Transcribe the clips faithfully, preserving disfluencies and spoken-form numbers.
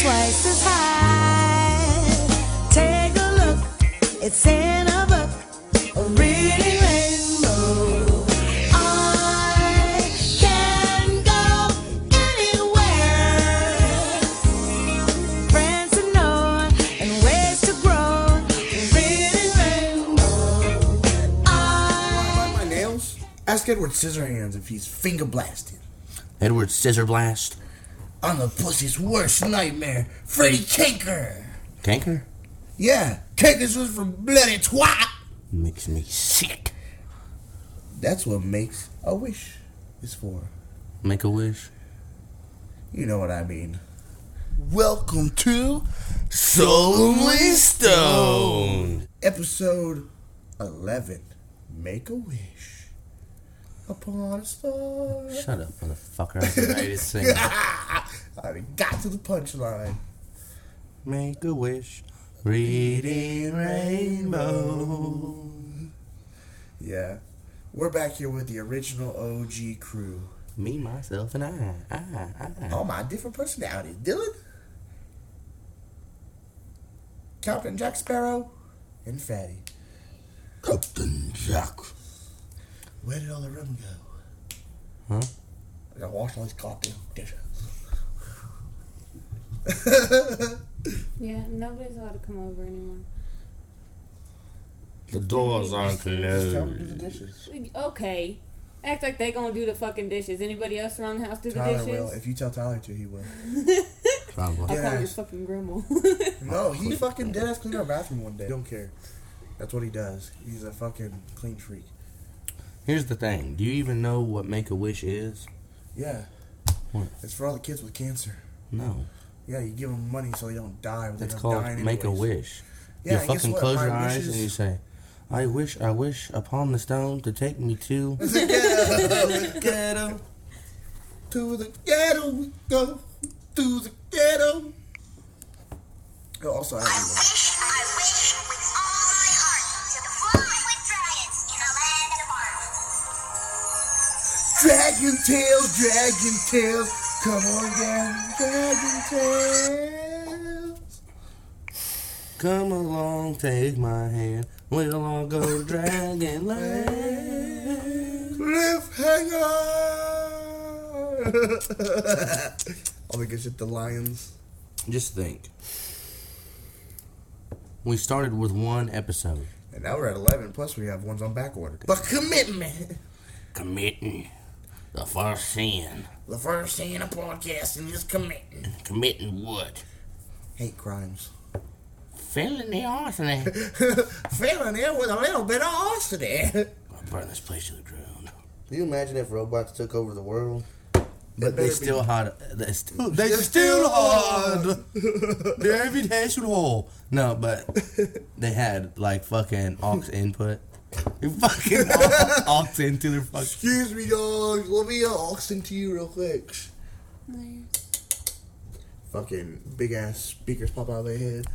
twice as high. Take a look, it's in a book, a reading rainbow. I can go anywhere. Friends to know and ways to grow, a reading rainbow. I... My nails? Ask Edward Scissorhands if he's finger blasted. Edward Scissorblast. I'm the pussy's worst nightmare, Freddy Kanker. Kanker? Yeah, Kanker's was for bloody twat. Makes me sick. That's what makes a wish is for. Make a wish. You know what I mean. Welcome to Solemnly Stoned. Episode eleven. Make a wish upon a star. Shut up, motherfucker. I was ready to sing. I got to the punchline. Make a wish. Reading rainbow. Yeah. We're back here with the original O G crew. Me, myself, and I. I, I. All my different personalities. Dylan, Captain Jack Sparrow, and Fatty. Captain Jack. Where did all the rum go? Huh? I gotta wash all these goddamn dishes. Yeah, nobody's allowed to come over anymore. The doors aren't Just tell them to do the closed. dishes. Okay. Act like they gonna do the fucking dishes. Anybody else around the house do the Tyler dishes? will. If you tell Tyler to, he will. Probably. I'll call your Yes. fucking grandma. No, he fucking dead ass cleaned our bathroom one day. Don't care. That's what he does. He's a fucking clean freak. Here's the thing. Do you even know what Make a Wish is? Yeah. What? It's for all the kids with cancer. No. Yeah, you give them money so they don't die. But they It's end up call dying Make a anyways. Wish. Yeah, you and guess fucking what? close My your eyes wishes- and you say, I wish, I wish upon the stone to take me to the ghetto, the ghetto. To the ghetto we go. To the ghetto. Oh, also, I I wish, I wish with all my heart to the flying with dragons in the land of the Dragon Tales, Dragon Tales. Come on down, Dragon Tales. Come along, take my hand. We'll all go dragon land. Cliffhanger. All the good shit, the lions. Just think. We started with one episode. And now we're at eleven, plus we have ones on back order. But commitment. Committing the first sin. The first thing in a podcasting is committing. Committing what? Hate crimes. Felony arsony. Filling it with a little bit of arsony. I'll burn this place to the ground. Can you imagine if robots took over the world? But they better still be- hard. They still, they They're still still hard. They're invitational. No, but they had like fucking aux input. You fucking aux, aux into their fucking. Excuse me, dog. Let me uh, oxen to you real quick. Fucking big ass speakers pop out of their head.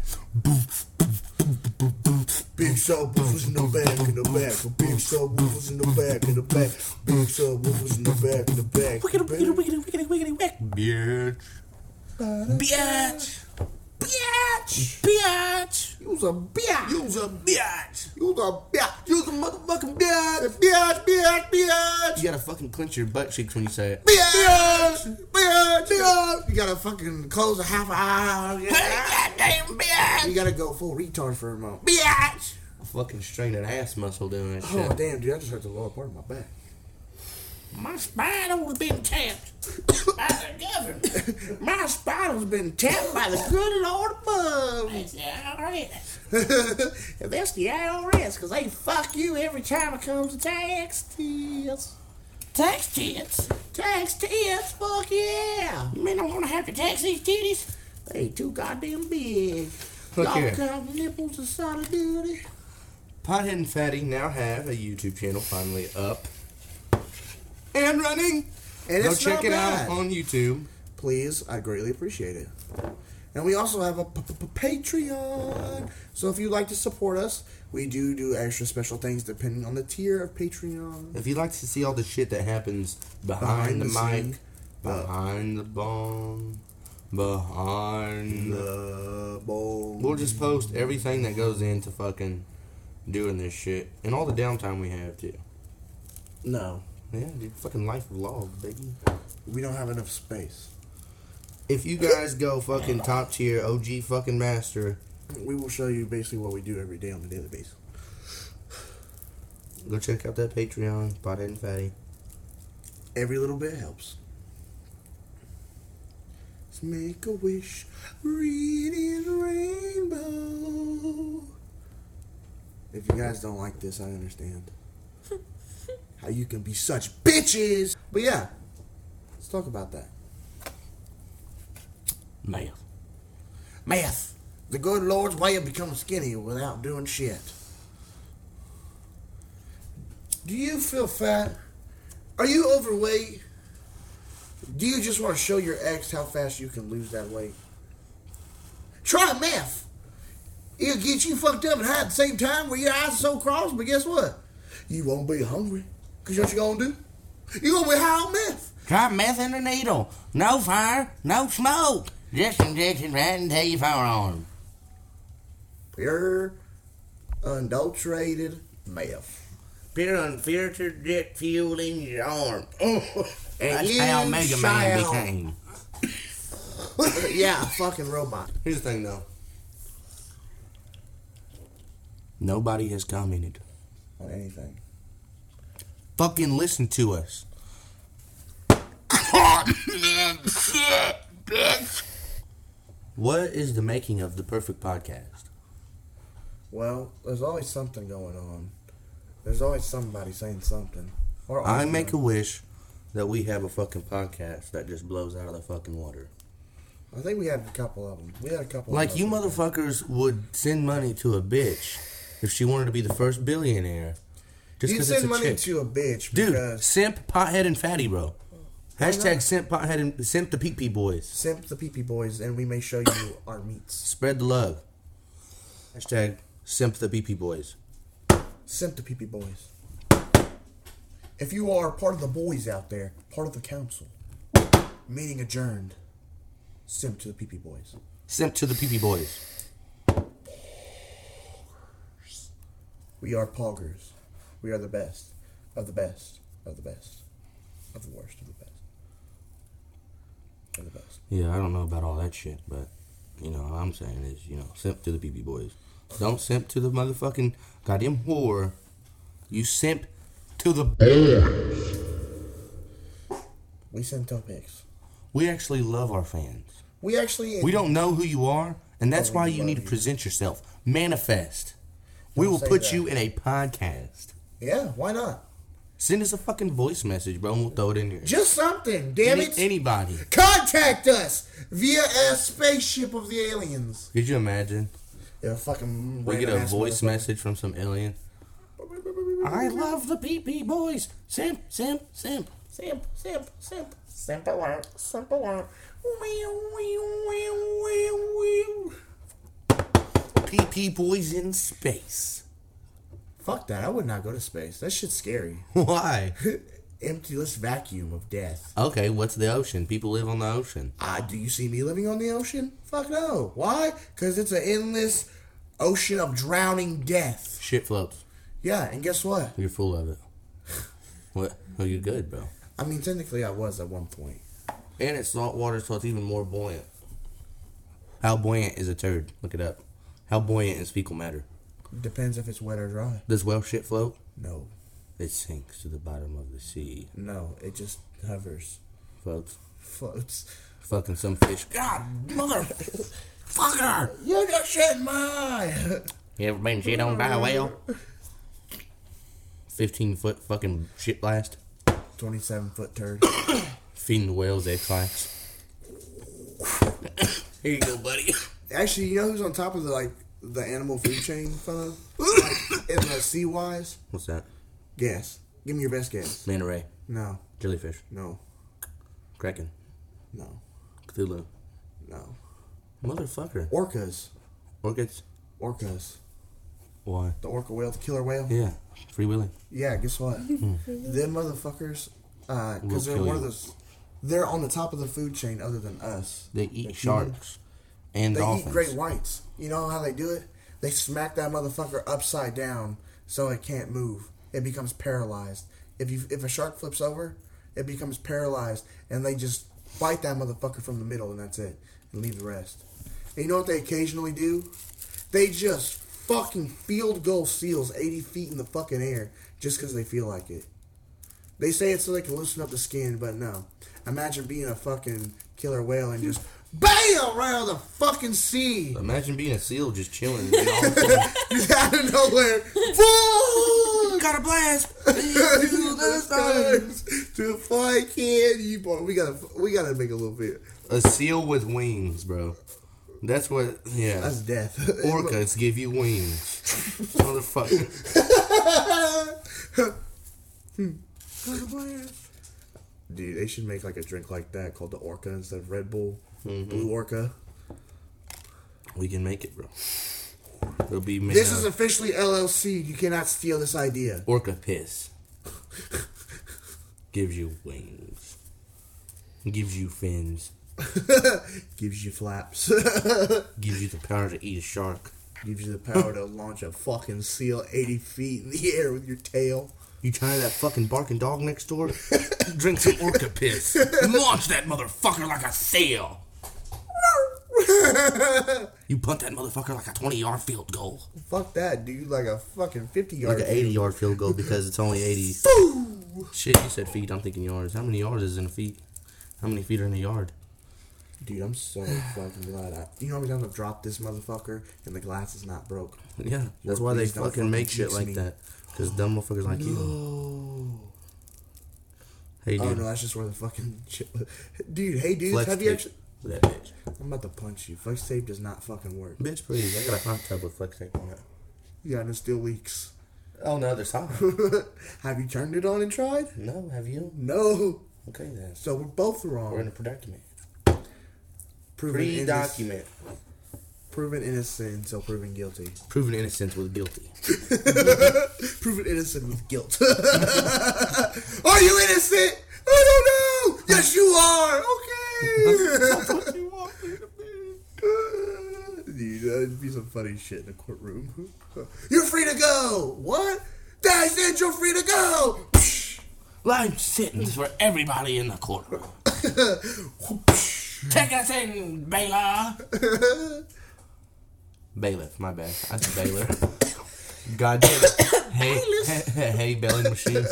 Big subwoofers in the back, in the back. Big subwoofers in the back, in the back. Big subwoofers in the back, in the back. Wickedy, wickedy, wickedy, wickedy, wickedy, wick. Bitch. Bitch. Bitch. Bitch. You's a bitch. You's a bitch. You's a bitch. You's a motherfucking bitch. Bitch, bitch, bitch. You gotta fucking clench your butt cheeks when you say it. Bitch, bitch, bitch. You gotta fucking close a half eye. Goddamn bitch. You gotta go full retard for a moment. Bitch. Fucking strain an ass muscle doing that shit. Oh, damn, dude. I just hurt the lower part of my back. My spinal's been tapped by the government. My spinal's been tapped by the good Lord above. That's the I R S. And that's the I R S, because they fuck you every time it comes to tax tits. Tax tits. Tax tits, fuck yeah. You mean I'm gonna have to tax these titties? They too goddamn big. Look Y'all here. count the nipples as solid duty. Pothead and Fatty now have a YouTube channel finally up and running. And Go it's check not it bad. out on YouTube. Please, I greatly appreciate it. And we also have a p- p- Patreon. So if you'd like to support us, we do do extra special things depending on the tier of Patreon. If you'd like to see all the shit that happens behind, Behind the, the mic, scene. behind the bong, behind. The bowl. We'll just post everything that goes into fucking doing this shit. And all the downtime we have, too. No, Yeah, dude. Fucking life vlog, baby. we don't have enough space. If you guys go fucking top tier, O G fucking master, We will show you basically what we do every day on a daily basis. go check out that Patreon, Pothead and Fatty. Every little bit helps. Let's make a wish, reading rainbow. If you guys don't like this, I understand. How you can be such bitches. But yeah, let's talk about that. Math. Math. The good Lord's way of becoming skinny without doing shit. Do you feel fat? Are you overweight? Do you just want to show your ex how fast you can lose that weight? Try meth. It'll get you fucked up and high at the same time where your eyes are so crossed, but guess what? You won't be hungry. Because what you gonna do? You gonna be high on meth. Try meth in a needle. No fire, no smoke. Just injection right into your forearm. Pure, unadulterated meth. Pure unfiltered jet fuel in your arm. Oh, And that's you how Mega Man shall- became. Yeah, a fucking robot. Here's the thing, though. Nobody has commented. On anything. Fucking listen to us. What is the making of the perfect podcast? Well, there's always something going on. There's always somebody saying something. Or I arguing. make a wish that we have a fucking podcast that just blows out of the fucking water. I think we had a couple of them. We had a couple. Like of you them. motherfuckers would send money to a bitch if she wanted to be the first billionaire. Just You because it's send a money chick. to a bitch Dude, because simp, pothead, and fatty, bro. Hashtag not? simp, pothead, and simp the pee pee boys. simp the pee-pee boys, and we may show you our meats. Spread the love. Hashtag simp the pee pee boys. Simp the pee-pee boys. If you are part of the boys out there, part of the council, meeting adjourned, simp to the pee-pee boys. Simp to the pee pee boys. We are poggers. We are the best of the best of the best of the worst of the best of the best. Yeah, I don't know about all that shit, but you know what I'm saying is, you know, simp to the pee pee boys. Don't simp to the motherfucking goddamn whore. You simp to the. We send toe pics. We actually love our fans. We actually. We don't know who you are, and that's Oh, why we you love need to you. present yourself. Manifest. We Don't will say put that. you in a podcast. Yeah, why not? Send us a fucking voice message, bro, and we'll throw it in there. Just something, damn Any- it. Anybody. Contact us via a spaceship of the aliens. Could you imagine? Yeah, fucking. We get a random-ass voice motherfucker. message from some alien. I love the pee pee boys. Simp, simp, simp. Simp, simp, simp. Simple work, simple work. Pee pee boys in space. Fuck that. I would not go to space. That shit's scary. Why? Emptyless vacuum of death. Okay, what's the ocean? People live on the ocean. Ah, do you see me living on the ocean? Fuck no. Why? Because it's an endless ocean of drowning death. Shit floats. Yeah, and guess what? You're full of it. What? Oh, you're good, bro. I mean, technically I was at one point. And it's salt water, so it's even more buoyant. How buoyant is a turd? Look it up. How buoyant is fecal matter? Depends if it's wet or dry. Does well shit float? No. It sinks to the bottom of the sea. No, it just hovers. Floats. Floats. Fucking some fish. God, mother. Fucker. You just shit my. You ever been shit on by a whale? fifteen foot fucking shit blast. twenty-seven foot turd. Feeding the whales X-Lax. Here you go, buddy. Actually, you know who's on top of the like the animal food chain, fella? Like, in the sea wise? What's that? Guess. Give me your best guess. Manta ray. No. Jellyfish. No. Kraken. No. Cthulhu. No. Motherfucker. Orcas. Orchids. Orcas. Why? The orca whale, the killer whale. Yeah. Free willing. Yeah, guess what? Them motherfuckers, uh, Will because they're kill one you. of those. they're on the top of the food chain other than us. They eat The sharks humans. and They dolphins. eat great whites. You know how they do it? They smack that motherfucker upside down so it can't move. It becomes paralyzed. If you if a shark flips over, it becomes paralyzed, and they just bite that motherfucker from the middle, and that's it, and leave the rest. And you know what they occasionally do? They just fucking field goal seals eighty feet in the fucking air just because they feel like it. They say it's so they can loosen up the skin, but no. Imagine being a fucking killer whale and just BAM! Right out of the fucking sea. Imagine being a seal just chilling. And all of a sudden, Just out of nowhere. Fuck! got a blast. To fly candy, boy. We gotta, we gotta make a little bit. A seal with wings, bro. That's what. Yeah. That's death. Orcas give you wings, motherfucker. Dude, they should make like a drink like that called the Orca instead of Red Bull. Mm-hmm. Blue Orca. We can make it, bro. It'll be made This out is of officially L L C. You cannot steal this idea. orca piss. Gives you wings. Gives you fins. Gives you flaps. Gives you the power to eat a shark. Gives you the power to launch a fucking seal eighty feet in the air with your tail. You try that fucking barking dog next door? Drink some orca piss. Launch that motherfucker like a sail. You punt that motherfucker like a twenty-yard field goal. Fuck that, dude. Like a fucking fifty yard. Like an eighty-yard field goal because it's only eighty. Shit, you said feet. I'm thinking yards. How many yards is in a feet? How many feet are in a yard? Dude, I'm so fucking glad I. You know how many times I've dropped this motherfucker and the glass is not broke? Yeah, that's why they Please don't fucking fucking make shit jinx like me. that. Because dumb motherfuckers like you. Oh. Hey, Oh dude. no, that's just where the fucking shit. Dude, hey dude, Flex have you tape. actually? That bitch. I'm about to punch you. Flex tape does not fucking work. Bitch, please. I got a hot tub with flex tape on it. Yeah, and it still leaks. On the other side. Have you turned it on and tried? No, have you? No. Okay, then. So we're both wrong. We're in a predicament. proven Pre-document. Innocent, proven innocent until proven guilty. Proven innocent was guilty. Proven innocent with guilt. Are you innocent? I don't know. Yes, you are. Okay. you want me to be? Dude, that'd be some funny shit in the courtroom. You're free to go. What? Dad said you're free to go. Life sentence for everybody in the courtroom. Take us in, Baylor. Bailiff, my bad. I said Baylor. God damn it. Hey, hey, hey, hey, bailing machine.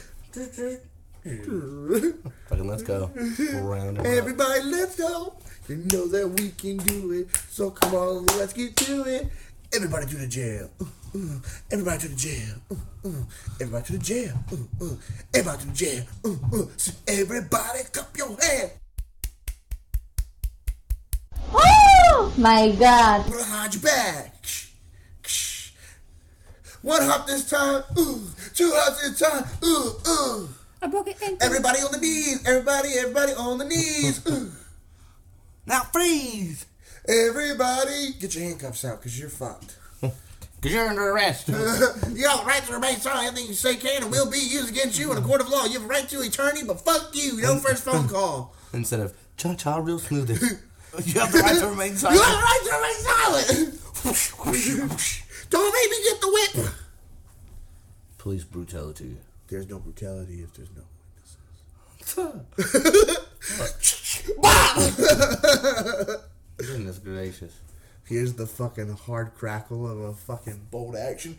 Fucking let's go. Round and round. Everybody, let's go. You know that we can do it. So come on, let's get to it. Everybody to the jail. Uh, uh. Everybody to the jail. Uh, uh. Everybody to the jail. Uh, uh. Everybody to the jail. Uh, uh. So everybody, cup your hand. Oh my God. Put it behind your back. One hop this time. Uh. Two hops this time. Uh, uh. I broke it. Ankle. Everybody on the knees. Everybody, everybody on the knees. Uh. Now freeze! Everybody, get your handcuffs out, because you're fucked. Because you're under arrest. You have a right to remain silent. Anything you say can and will be used against you in a court of law. You have a right to eternity, but fuck you. No first phone call. Instead of cha-cha real smooth. You have the right to remain silent. You have a right to remain silent. Don't make me get the whip. Police brutality. There's no brutality if there's no Goodness gracious. Here's the fucking hard crackle of a fucking bolt action.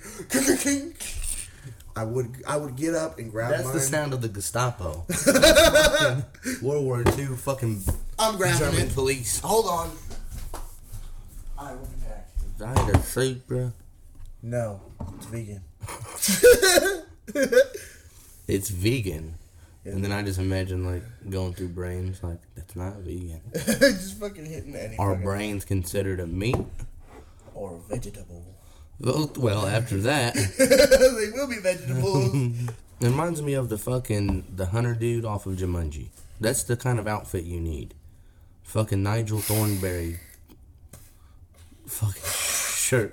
I would I would get up and grab That's mine. the sound of the Gestapo. World War Two fucking I'm grabbing German it. police. Hold on. I will be back. Died of sleep, bro. No, it's vegan. It's vegan. And then I just imagine, like, going through brains, like, that's not vegan. Just fucking hitting any Are fucking- brains considered a meat? or vegetable. Well, well, after that, They will be vegetables. it reminds me of the fucking, the hunter dude off of Jumanji. That's the kind of outfit you need. Fucking Nigel Thornberry. Fucking shirt.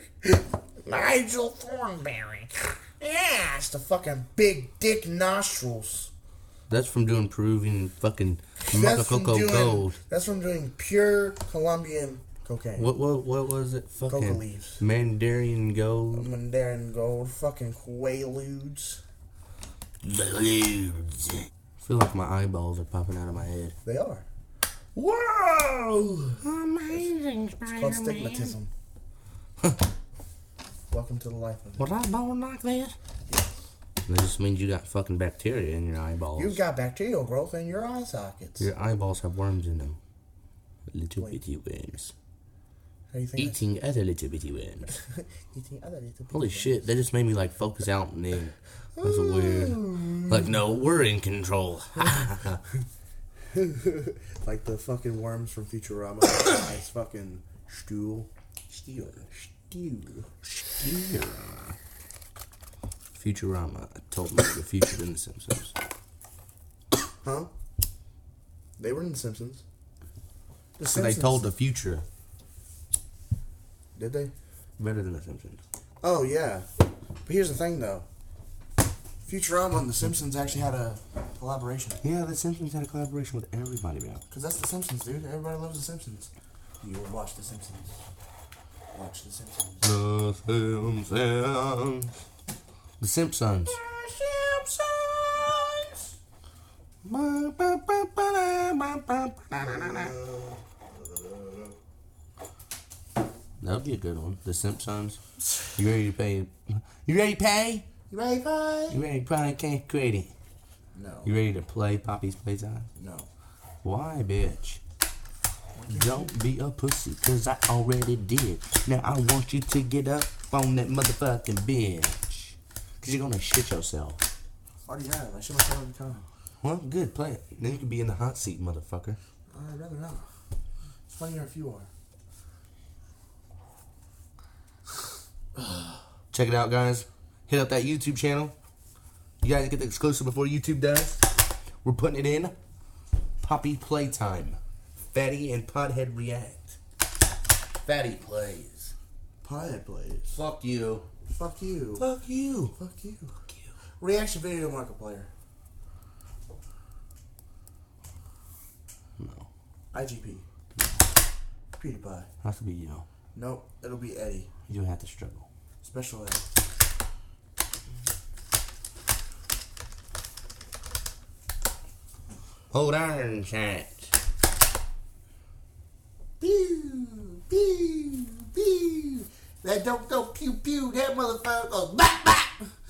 Nigel Thornberry. Yeah, it's the fucking big dick nostrils. That's from doing Peruvian fucking That's from Macacoco doing, gold. That's from doing pure Colombian cocaine. What what what was it? Fucking Coca leaves. Mandarin gold. Mandarin gold. Fucking Quaaludes. Balloons. I feel like my eyeballs are popping out of my head. They are. Whoa! Amazing, It's called stigmatism. Welcome to the life of it. Was I born like that? That just means you got fucking bacteria in your eyeballs. You've got bacterial growth in your eye sockets. Your eyeballs have worms in them. Little Wait. bitty worms. How do you think Eating other little bitty worms. that's- Eating other little Holy people. shit, that just made me like focus out and then. That's weird. Like, no, we're in control. Like the fucking worms from Futurama. It's fucking stool. Stew. Stew. Futurama told me the future in The Simpsons. Huh? They were in The Simpsons. The So they Simpsons- told the future Did they? better than The Simpsons. Oh, yeah. But here's the thing, though. Futurama and The Simpsons actually had a collaboration. Yeah, The Simpsons had a collaboration with everybody, bro. Because that's The Simpsons, dude. Everybody loves The Simpsons. You will watch The Simpsons. Watch The Simpsons. The Simpsons. The Simpsons. That would be a good one. The Simpsons. You ready to pay? You ready to pay? You ready, bye? You ready to play Can't Create It? No. You ready to play Poppy's Playtime? No. Why, bitch? Don't be a pussy, cause I already did. Now I want you to get up on that motherfucking bitch. Cause you're gonna shit yourself. Already have. I should have every time. Well, good, play it. Then you can be in the hot seat, motherfucker. I'd rather not. It's funnier if you are. Check it out, guys. Hit up that YouTube channel. You guys get the exclusive before YouTube does. We're putting it in. Poppy Playtime. Fatty and Podhead react. Fatty plays. Pothead plays. Fuck you. Fuck you. Fuck you. Fuck you. Reaction video Markiplier. No. I G P. PewDiePie. Has to be you. Nope. It'll be Eddie. You have to struggle. Special Ed. Hold iron shots. Pew, pew, pew. That don't don't pew pew. That motherfucker goes bap bap.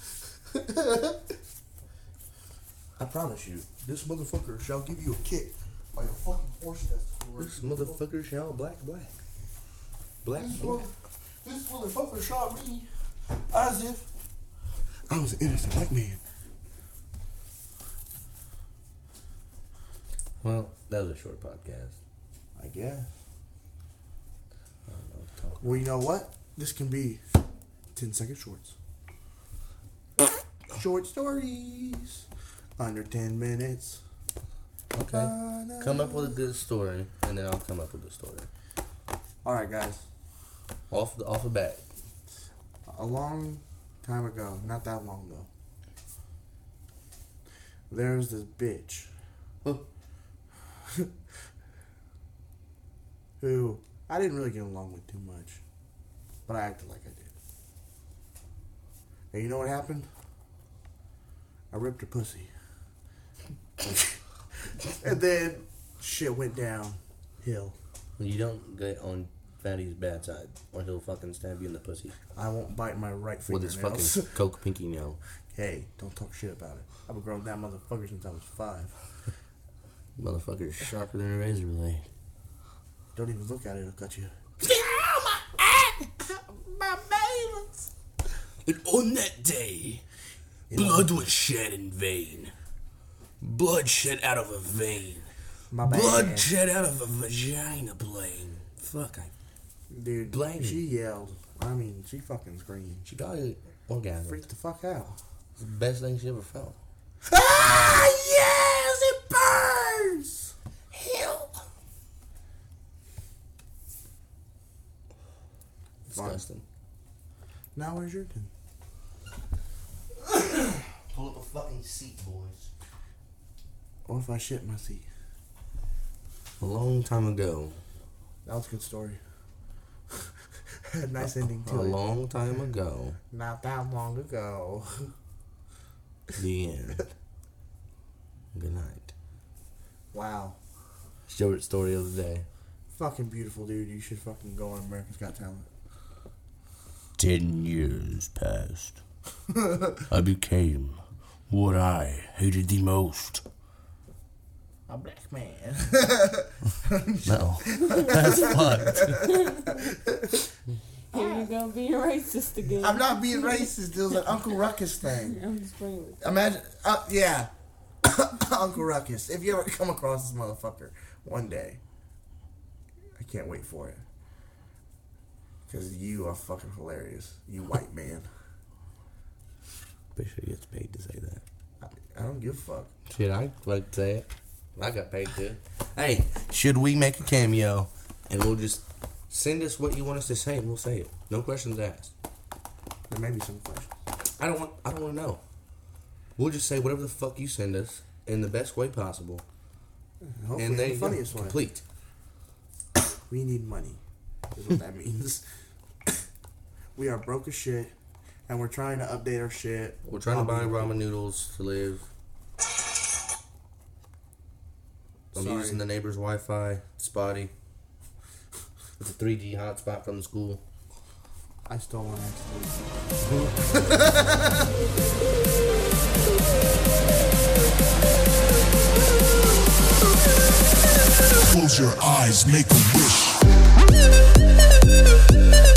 I promise you, this motherfucker shall give you a kick like a fucking horse does. This motherfucker shall black black. Black This, black. mother- this motherfucker shot me as if I was an innocent white man. Well, that was a short podcast. I guess. I don't know what to talk Well, you know what? This can be ten second shorts. Short stories. Under ten minutes. about. Okay. Come up with a good story, and then I'll come up with a story. Alright, guys. Off the off the bat. A long time ago, not that long ago, there was this bitch Huh. who I didn't really get along with too much, but I acted like I did. And you know what happened? I ripped her pussy. And then shit went downhill. You don't get on Fatty's bad side, or he'll fucking stab you in the pussy I won't bite my right with his fingernails. fucking coke pinky nail. Hey, don't talk shit about it. I've been growing that motherfucker since I was five. Motherfucker's sharper than a razor blade. Don't even look at it, it'll cut you. And on that day, blood was shed in vain. Blood shed out of a vein. My bad. Blood shed out of a vagina plane. Fuck, I, Dude, Blame she yelled. I mean, she fucking screamed. she probably orgasmed. Freaked the fuck out. It's the best thing she ever felt. Ah, yes, it burns! Hell. Disgusting. Now where's your turn? Pull up a fucking seat, boys. Or if I shit in my seat. A long time ago. That was a good story. Nice ending to A it. long time ago. Not that long ago. The end. Good night. Wow. Short story of the day. Fucking beautiful, dude. You should fucking go on America's Got Talent. Ten years passed. I became what I hated the most. A black man. No. That's fucked. Here you go, being racist again. I'm not being racist. It was an Uncle Ruckus thing. I'm just playing with you. Imagine, uh, yeah. Uncle Ruckus. If you ever come across this motherfucker one day, I can't wait for it. Because you are fucking hilarious. You white man. Pretty sure he gets paid to say that. I, I don't give a fuck. Shit, I like to say it. I got paid to. Hey, should we make a cameo and we'll just send us what you want us to say and we'll say it. No questions asked. There may be some questions. I don't want I don't want to know. We'll just say whatever the fuck you send us in the best way possible. Hopefully And the there you funniest go. one. Complete. We need money. Is what that means. We are broke as shit, and we're trying to update our shit. We're trying to buy ramen noodles to live. I'm Sorry. using the neighbor's Wi-Fi. It's spotty. It's a three G hotspot from the school. I stole one accidentally. Close your eyes, make a wish.